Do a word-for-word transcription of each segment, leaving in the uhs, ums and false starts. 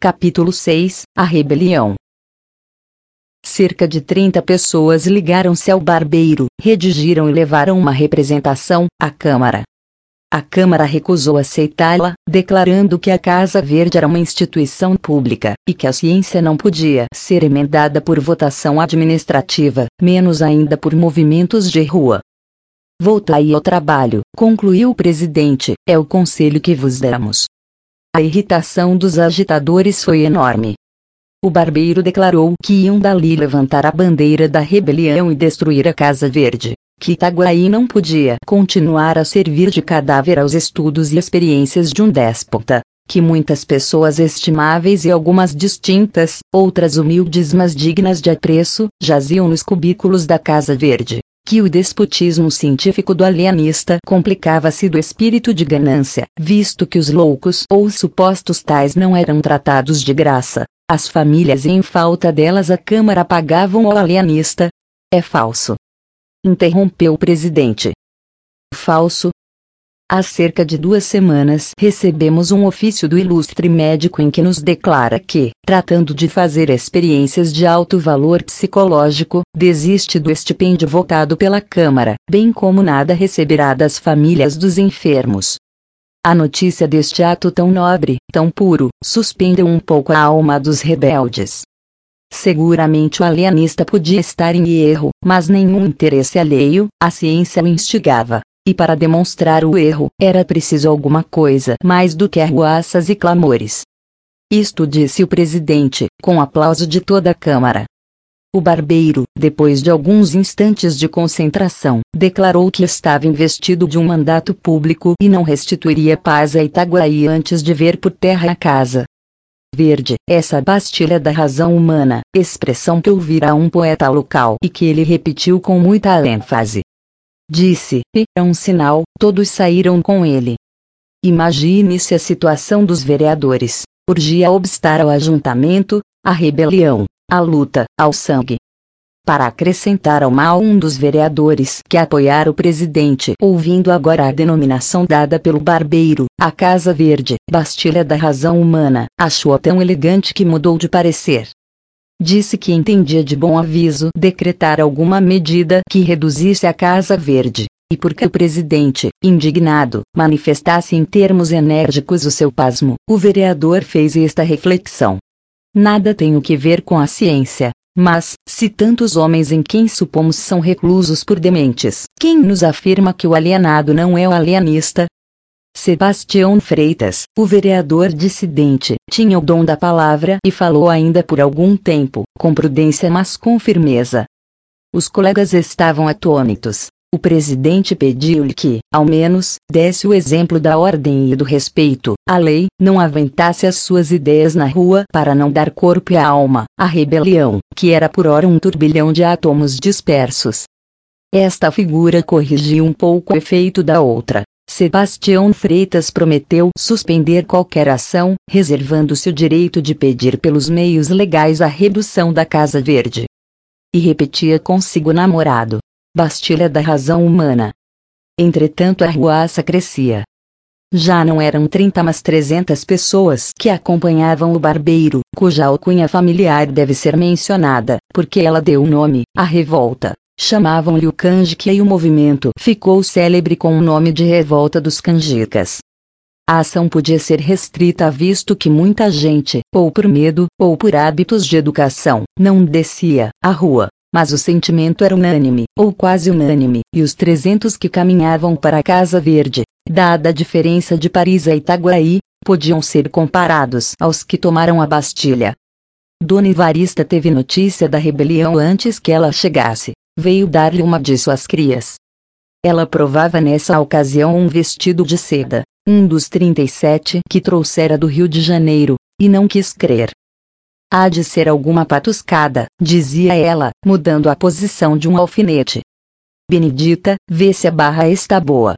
Capítulo seis, A Rebelião. Cerca de trinta pessoas ligaram-se ao barbeiro, redigiram e levaram uma representação à Câmara. A Câmara recusou aceitá-la, declarando que a Casa Verde era uma instituição pública, e que a ciência não podia ser emendada por votação administrativa, menos ainda por movimentos de rua. Voltai ao trabalho, concluiu o presidente, é o conselho que vos damos. A irritação dos agitadores foi enorme. O barbeiro declarou que iam dali levantar a bandeira da rebelião e destruir a Casa Verde, que Itaguaí não podia continuar a servir de cadáver aos estudos e experiências de um déspota, que muitas pessoas estimáveis e algumas distintas, outras humildes mas dignas de apreço, jaziam nos cubículos da Casa Verde, que o despotismo científico do alienista complicava-se do espírito de ganância, visto que os loucos ou os supostos tais não eram tratados de graça, as famílias e em falta delas a Câmara pagavam ao alienista. É falso. Interrompeu o presidente. Falso? Há cerca de duas semanas recebemos um ofício do ilustre médico em que nos declara que, tratando de fazer experiências de alto valor psicológico, desiste do estipêndio votado pela Câmara, bem como nada receberá das famílias dos enfermos. A notícia deste ato tão nobre, tão puro, suspendeu um pouco a alma dos rebeldes. Seguramente o alienista podia estar em erro, mas nenhum interesse alheio, a ciência o instigava. E para demonstrar o erro, era preciso alguma coisa mais do que arruaças e clamores. Isto disse o presidente, com aplauso de toda a Câmara. O barbeiro, depois de alguns instantes de concentração, declarou que estava investido de um mandato público e não restituiria paz a Itaguaí antes de ver por terra a Casa Verde, essa bastilha da razão humana, expressão que ouvira um poeta local e que ele repetiu com muita ênfase. Disse, e, é um sinal, todos saíram com ele. Imagine-se a situação dos vereadores. Urgia obstar ao ajuntamento, à rebelião, à luta, ao sangue. Para acrescentar ao mal, um dos vereadores que apoiara o presidente, ouvindo agora a denominação dada pelo barbeiro, a Casa Verde, bastilha da razão humana, achou-a tão elegante que mudou de parecer. Disse que entendia de bom aviso decretar alguma medida que reduzisse a Casa Verde, e porque o presidente, indignado, manifestasse em termos enérgicos o seu pasmo, o vereador fez esta reflexão. Nada tem o que ver com a ciência, mas, se tantos homens em quem supomos são reclusos por dementes, quem nos afirma que o alienado não é o alienista? Sebastião Freitas, o vereador dissidente, tinha o dom da palavra e falou ainda por algum tempo, com prudência mas com firmeza. Os colegas estavam atônitos. O presidente pediu-lhe que, ao menos, desse o exemplo da ordem e do respeito à lei, não aventasse as suas ideias na rua para não dar corpo e alma à rebelião, que era por ora um turbilhão de átomos dispersos. Esta figura corrigiu um pouco o efeito da outra. Sebastião Freitas prometeu suspender qualquer ação, reservando-se o direito de pedir pelos meios legais a redução da Casa Verde. E repetia consigo namorado: bastilha da razão humana. Entretanto a arruaça crescia. Já não eram trinta mas trezentas pessoas que acompanhavam o barbeiro, cuja alcunha familiar deve ser mencionada, porque ela deu o nome à revolta. Chamavam-lhe o Canjica e o movimento ficou célebre com o nome de Revolta dos Canjicas. A ação podia ser restrita visto que muita gente, ou por medo, ou por hábitos de educação, não descia à rua, mas o sentimento era unânime, ou quase unânime, e os trezentos que caminhavam para a Casa Verde, dada a diferença de Paris a Itaguaí, podiam ser comparados aos que tomaram a Bastilha. Dona Evarista teve notícia da rebelião antes que ela chegasse. Veio dar-lhe uma de suas crias. Ela provava nessa ocasião um vestido de seda, um dos trinta e sete que trouxera do Rio de Janeiro, e não quis crer. Há de ser alguma patuscada, dizia ela, mudando a posição de um alfinete. Benedita, vê se a barra está boa.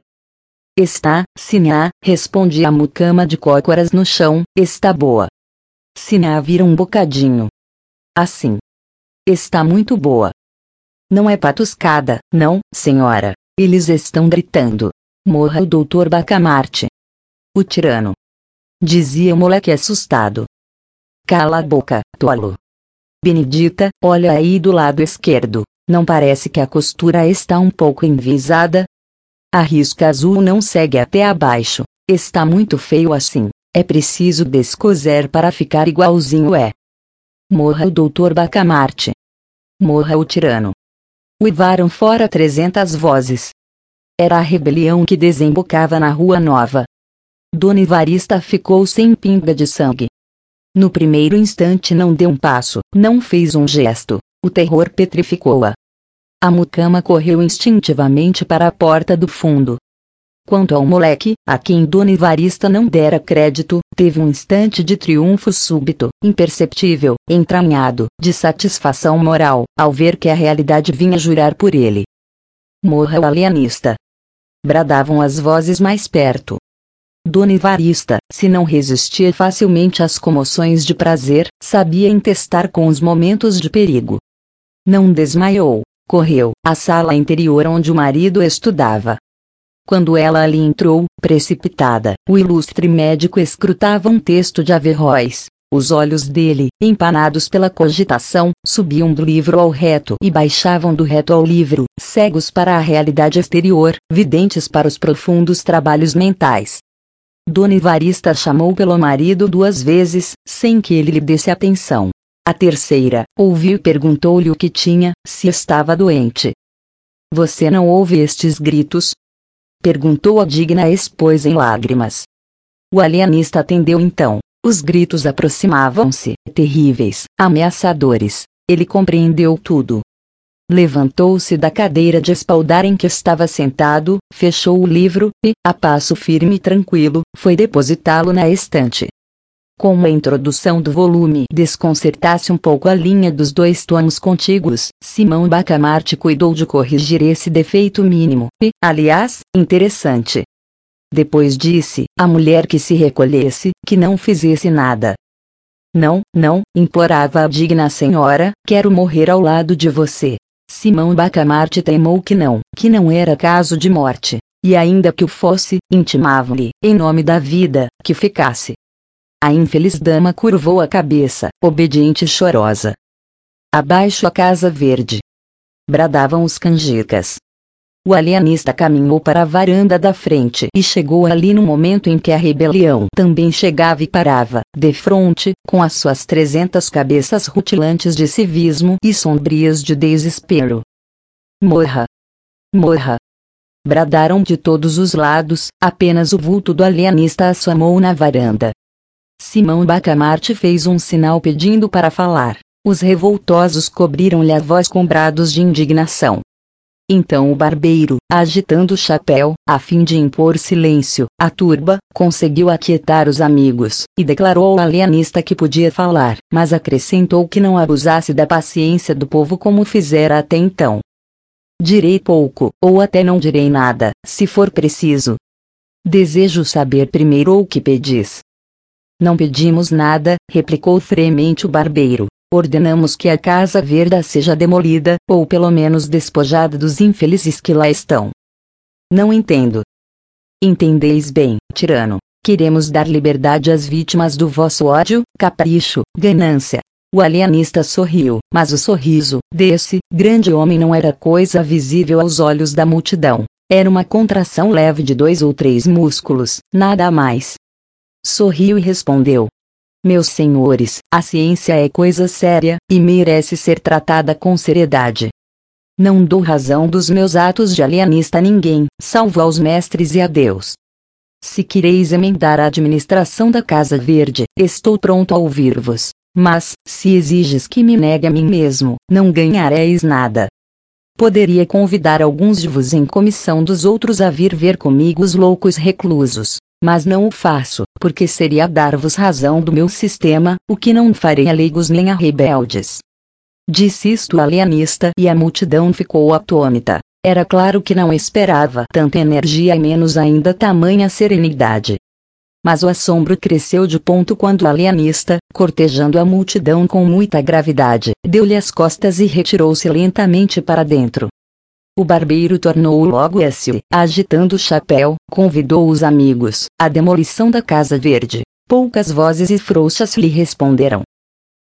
Está, Sinhá, respondia a mucama de cócoras no chão, está boa. Sinhá vira um bocadinho. Assim. Está muito boa. Não é patuscada, não, senhora. Eles estão gritando. Morra o doutor Bacamarte. O tirano. Dizia o moleque assustado. Cala a boca, tolo. Benedita, olha aí do lado esquerdo. Não parece que a costura está um pouco enviesada? A risca azul não segue até abaixo. Está muito feio assim. É preciso descoser para ficar igualzinho é. Morra o doutor Bacamarte. Morra o tirano. Uivaram fora trezentas vozes. Era a rebelião que desembocava na Rua Nova. Dona Evarista ficou sem pinga de sangue. No primeiro instante não deu um passo, não fez um gesto. O terror petrificou-a. A mucama correu instintivamente para a porta do fundo. Quanto ao moleque, a quem Dona Evarista não dera crédito, teve um instante de triunfo súbito, imperceptível, entranhado, de satisfação moral, ao ver que a realidade vinha jurar por ele. Morra o alienista! Bradavam as vozes mais perto. Dona Evarista, se não resistia facilmente às comoções de prazer, sabia entestar com os momentos de perigo. Não desmaiou, correu à sala interior onde o marido estudava. Quando ela ali entrou, precipitada, o ilustre médico escrutava um texto de Averroes. Os olhos dele, empanados pela cogitação, subiam do livro ao reto e baixavam do reto ao livro, cegos para a realidade exterior, videntes para os profundos trabalhos mentais. Dona Evarista chamou pelo marido duas vezes, sem que ele lhe desse atenção. A terceira, ouviu e perguntou-lhe o que tinha, se estava doente. Você não ouve estes gritos? Perguntou a digna esposa em lágrimas. O alienista atendeu então. Os gritos aproximavam-se, terríveis, ameaçadores. Ele compreendeu tudo. Levantou-se da cadeira de espaldar em que estava sentado, fechou o livro, e, a passo firme e tranquilo, foi depositá-lo na estante. Como a introdução do volume desconcertasse um pouco a linha dos dois tomos contíguos, Simão Bacamarte cuidou de corrigir esse defeito mínimo, e, aliás, interessante. Depois disse à mulher que se recolhesse, que não fizesse nada. Não, não, implorava a digna senhora, quero morrer ao lado de você. Simão Bacamarte teimou que não, que não era caso de morte, e ainda que o fosse, intimava-lhe, em nome da vida, que ficasse. A infeliz dama curvou a cabeça, obediente e chorosa. Abaixo a Casa Verde! Bradavam os canjicas. O alienista caminhou para a varanda da frente e chegou ali no momento em que a rebelião também chegava e parava, defronte, com as suas trezentas cabeças rutilantes de civismo e sombrias de desespero. Morra! Morra! Bradaram de todos os lados, apenas o vulto do alienista assomou na varanda. Simão Bacamarte fez um sinal pedindo para falar. Os revoltosos cobriram-lhe a voz com brados de indignação. Então o barbeiro, agitando o chapéu, a fim de impor silêncio, à turba, conseguiu aquietar os amigos, e declarou ao alienista que podia falar, mas acrescentou que não abusasse da paciência do povo como fizera até então. Direi pouco, ou até não direi nada, se for preciso. Desejo saber primeiro o que pedis. Não pedimos nada, replicou fremente o barbeiro. Ordenamos que a Casa Verde seja demolida, ou pelo menos despojada dos infelizes que lá estão. Não entendo. Entendeis bem, tirano. Queremos dar liberdade às vítimas do vosso ódio, capricho, ganância. O alienista sorriu, mas o sorriso desse grande homem não era coisa visível aos olhos da multidão. Era uma contração leve de dois ou três músculos, nada mais. Sorriu e respondeu. Meus senhores, a ciência é coisa séria, e merece ser tratada com seriedade. Não dou razão dos meus atos de alienista a ninguém, salvo aos mestres e a Deus. Se quereis emendar a administração da Casa Verde, estou pronto a ouvir-vos. Mas, se exiges que me negue a mim mesmo, não ganhareis nada. Poderia convidar alguns de vos em comissão dos outros a vir ver comigo os loucos reclusos. Mas não o faço, porque seria dar-vos razão do meu sistema, o que não farei a leigos nem a rebeldes. Disse isto o alienista e a multidão ficou atônita. Era claro que não esperava tanta energia e menos ainda tamanha serenidade. Mas o assombro cresceu de ponto quando o alienista, cortejando a multidão com muita gravidade, deu-lhe as costas e retirou-se lentamente para dentro. O barbeiro tornou logo esse, agitando o chapéu, convidou os amigos, à demolição da Casa Verde. Poucas vozes e frouxas lhe responderam.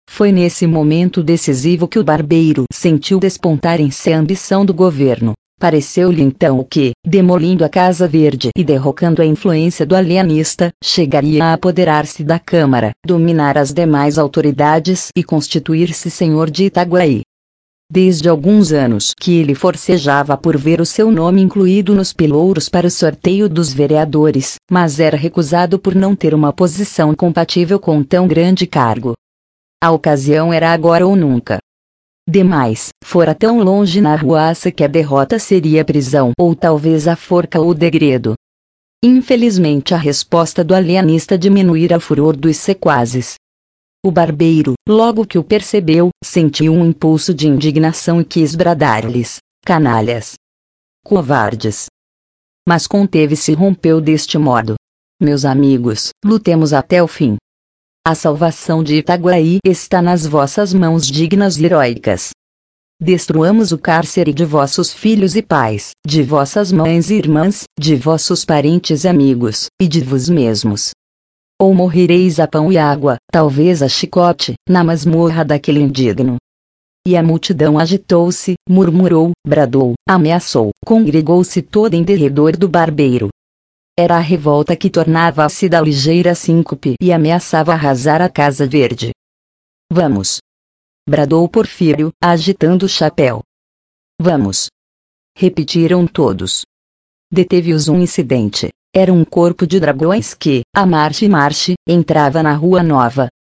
Foi nesse momento decisivo que o barbeiro sentiu despontar em si a ambição do governo. Pareceu-lhe então que, demolindo a Casa Verde e derrocando a influência do alienista, chegaria a apoderar-se da Câmara, dominar as demais autoridades e constituir-se senhor de Itaguaí. Desde alguns anos que ele forcejava por ver o seu nome incluído nos pelouros para o sorteio dos vereadores, mas era recusado por não ter uma posição compatível com tão grande cargo. A ocasião era agora ou nunca. Demais, fora tão longe na arruaça que a derrota seria prisão ou talvez a forca ou o degredo. Infelizmente a resposta do alienista diminuíra o furor dos sequazes. O barbeiro, logo que o percebeu, sentiu um impulso de indignação e quis bradar-lhes: canalhas! Covardes! Mas conteve-se e rompeu deste modo: meus amigos, lutemos até o fim. A salvação de Itaguaí está nas vossas mãos dignas e heróicas. Destruamos o cárcere de vossos filhos e pais, de vossas mães e irmãs, de vossos parentes e amigos, e de vós mesmos. Ou morrereis a pão e água, talvez a chicote, na masmorra daquele indigno. E a multidão agitou-se, murmurou, bradou, ameaçou, congregou-se toda em derredor do barbeiro. Era a revolta que tornava-se da ligeira síncope e ameaçava arrasar a Casa Verde. Vamos! Bradou Porfírio, agitando o chapéu. Vamos! Repetiram todos. Deteve-os um incidente. Era um corpo de dragões que, a marche-marche, entrava na Rua Nova,